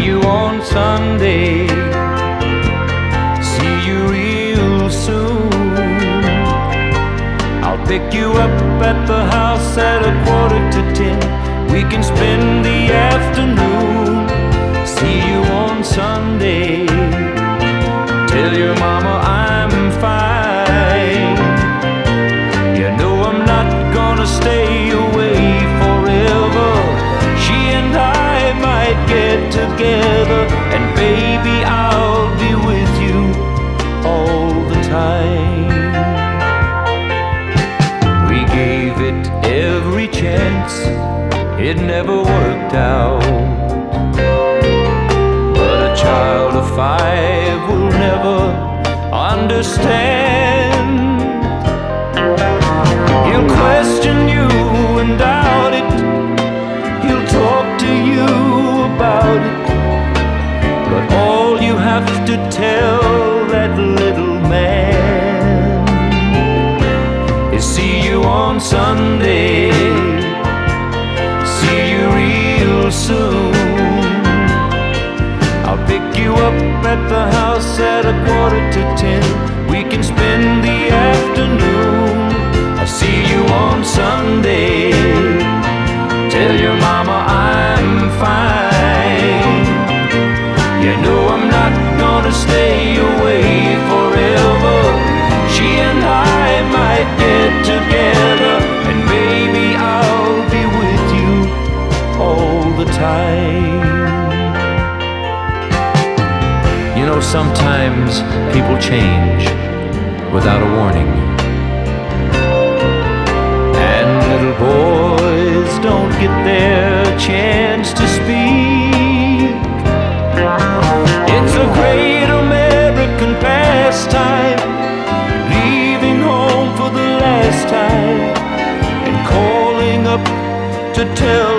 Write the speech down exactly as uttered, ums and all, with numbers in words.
you on Sunday. See you real soon. I'll pick you up at the house at a quarter to ten. We can spend the afternoon. See you on Sunday. Tell your mama I'm fine. You know I'm not gonna stay away forever. She and I might get together, and baby, I'll be with you all the time. We gave it every chance, it never worked out. But a child of five will never understand. He'll question you and doubt it. He'll talk to you about it. But all you have to tell that little man is see you on Sunday. See you real soon. I'll pick you up at the house at a quarter to ten. We can spend the afternoon. I see you on Sunday. Tell your mama I'm fine. You know I'm not gonna stay away forever. She and I might get together, and baby, I'll be with you all the time. You know, sometimes people change without a warning. And little boys don't get their chance to speak. It's a great American pastime, leaving home for the last time and calling up to tell